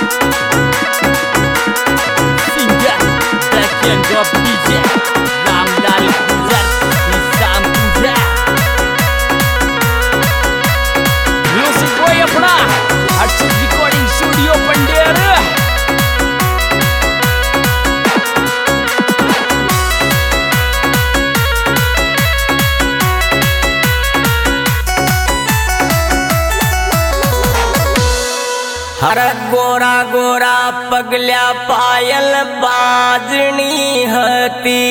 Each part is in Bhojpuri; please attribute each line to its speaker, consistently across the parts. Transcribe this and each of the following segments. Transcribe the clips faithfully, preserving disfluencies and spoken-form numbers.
Speaker 1: हर गोरा गोरा पगल्या पायल बाजणी हती,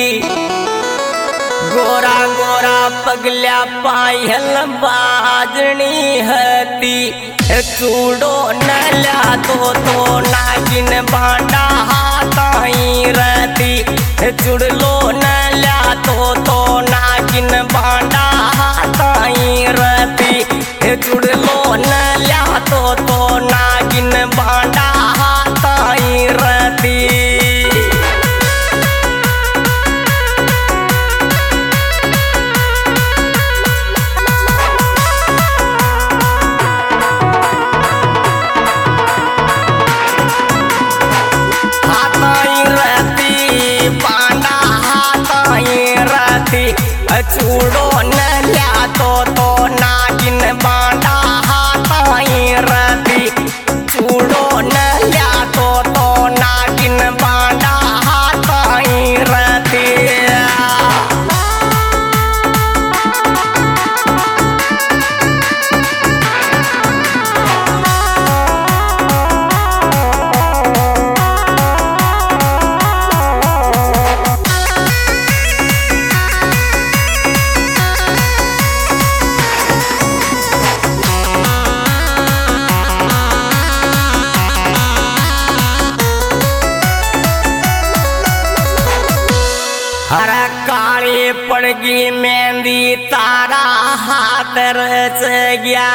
Speaker 1: गोरा गोरा पगल्या पायल बाजणी हती। चूड़ो नल्या तो तो नागिन बांडा हाताई रहती, चुड़लो नल्या तो तो नागिन बांडा हाताई रहती, चुड़लो नल्या तो तो नागिन बांडा हाताई रहती। चूड़ो नल्या तो तो नागिन बांडा हाताई रहती, चूड़ो नल्या तो तो नागिन बांडा हाताई रहती। हर काली पड़गी मेहंदी तारा हाथ रच गया,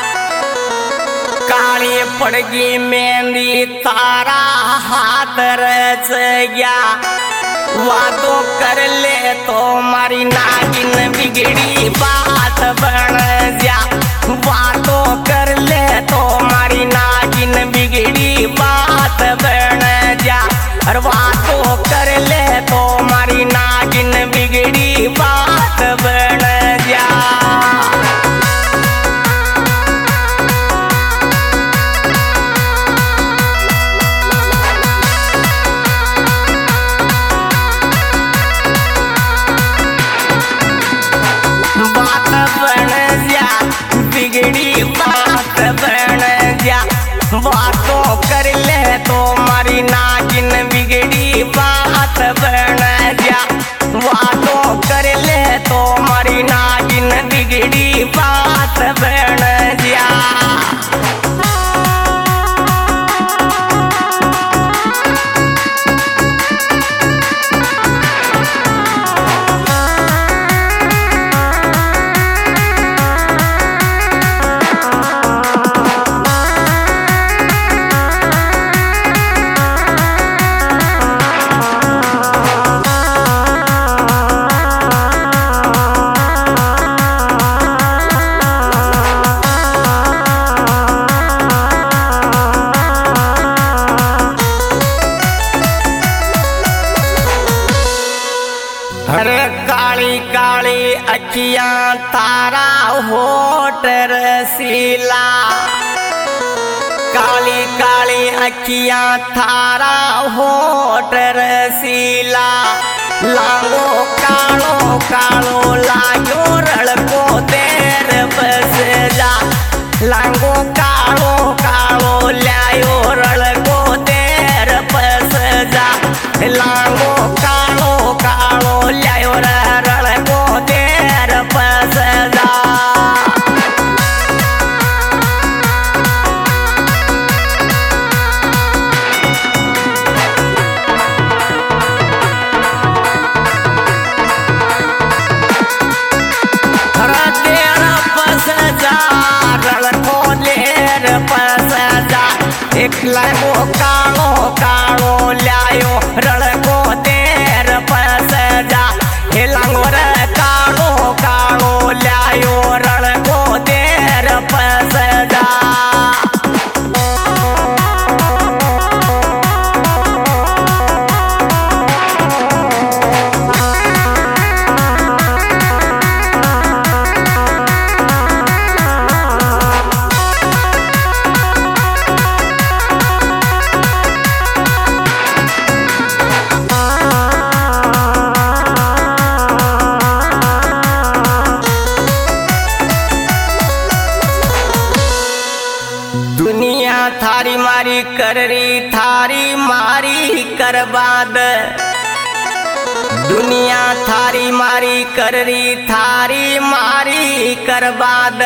Speaker 1: काली पड़गी मेहंदी तारा हाथ रच गया। वादो कर ले तो मारी नागिन बिगड़ी बात बन जा, वादो कर ले तो मारी नागिन बिगड़ी बात बन जा। और वादो कर ले तो मारी नागिन बिगड़ी बात बन जा। बात बन जा बिगड़ी बात बन जा, बातों कर ले तो मारी नागिन बिगड़ी बात बन जा, बातों कर ले तो मारी नागिन बिगड़ी बात बन जा। हर काली काली अखियां तारा होठ रसीला, काली काली अखियां थारा होठ रसीला। लांगो कालो कालो लागो रड़को देर बस जा, लांगो कालो कालो लायो रड़को देर बस जा। लांगो कालो कालो लायो रड़को देर बस जा। एक लायो कालो कालो लायो रड़को देर पस जा, हे लांगोर कालो कालो लायो रड़को देर पस जा। कररी थारी मारी करबाद दुनिया थारी मारी कररी थारी मारी करबाद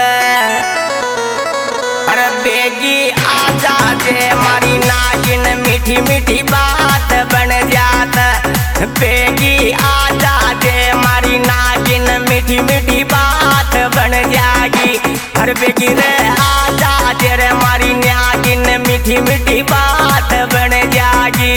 Speaker 1: अरे बेगी आजा जे मारी नागिन मीठी मीठी बात बन जात बेगी आजा जे मारी नागिन मीठी मीठी बात बन जागी हर बेगी रे आजा जे रे मारी नागिन मीठी मीठी बात बन जागी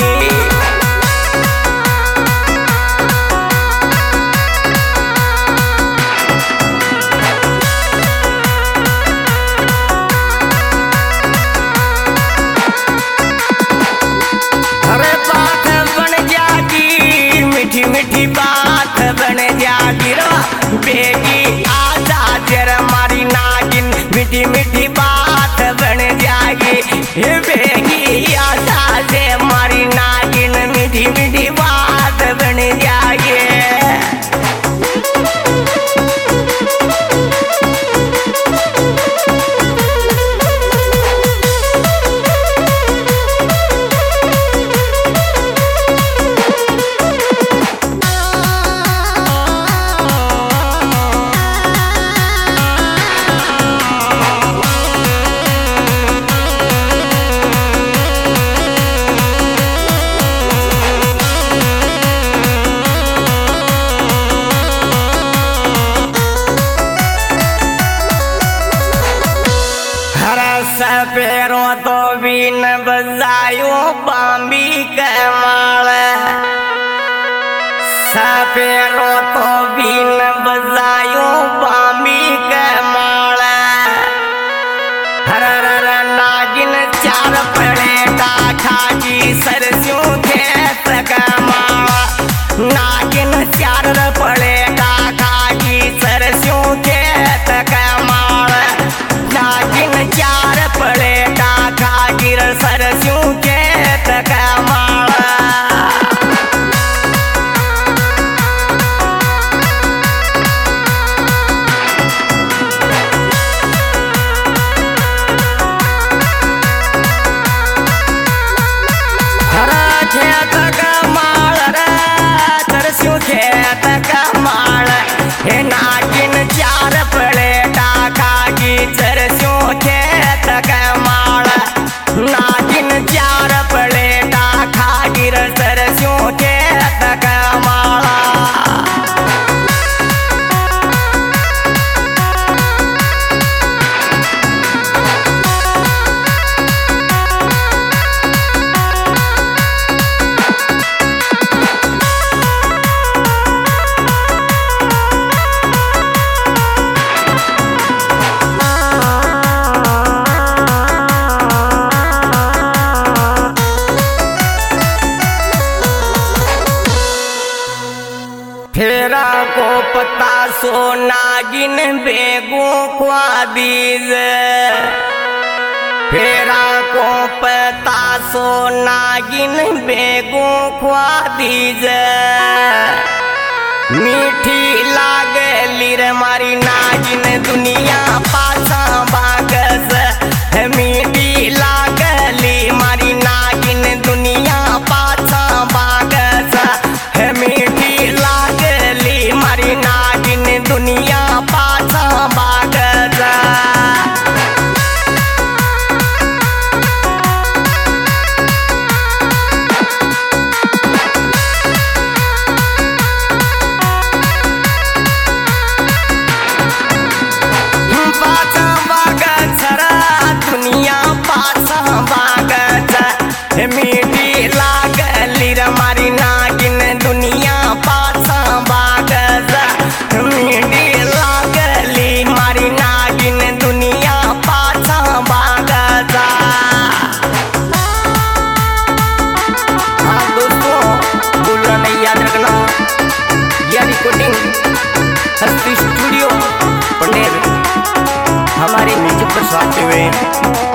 Speaker 1: मीठी बात बन जागी रो बेगी आजा जर मारी नागिन मीठी मीठी बात बन जागी बेगी आजा जे मारी नागिन मीठी मीठी बात बन जागी सपेरो तो बीन बजायो बांबी कमाल सपेरो तो बीन बजायो बांबी कमाल हर हर नागिन चार पड़ेगा खागी सरस्यों खेत कमाल नागिन चार पड़ेगा खागी सरस्यों खेत कमाल नागिन चार पड़ेगा खागिर सरस्यों खेत कमाल हरा खेत कमाल रे सरस्यों खेत कमाल हे नागिन चार पड़ेगा खागी सरस्यों खेत कमाल नागिन चार पड़ेगा खागिर सरस्यों खेत कमाल फेरा को पता सो नागिन बेगू ख्वा दीज फेरा को पता सो नागिन बेगू ख्वा दीज मीठी लागली रे मारी नागिन दुनिया पाछा बागस मीठी लागली मारी नागिन दुनिया पाछा बागस मीठी लागली मारी नागिन दुनिया पाछा बागस पाछा बागस दुनिया पाछा बागस मीठी लागली रे मारी नागिन दुनिया पाछा बागस मीठी लागली मारी नागिन दुनिया पाछा बागस हाँ दोस्तों बोलना नहीं याद रखना यह रिकॉर्डिंग हस्ती स्टूडियो पंडेर हमारे म्यूजिक पर साथ हुए